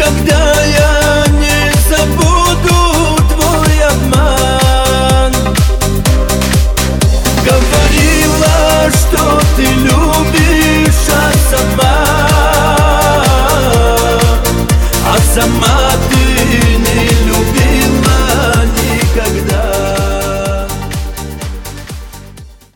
Никогда я не забуду твой обман. Говорила, что ты любишь, а сама ты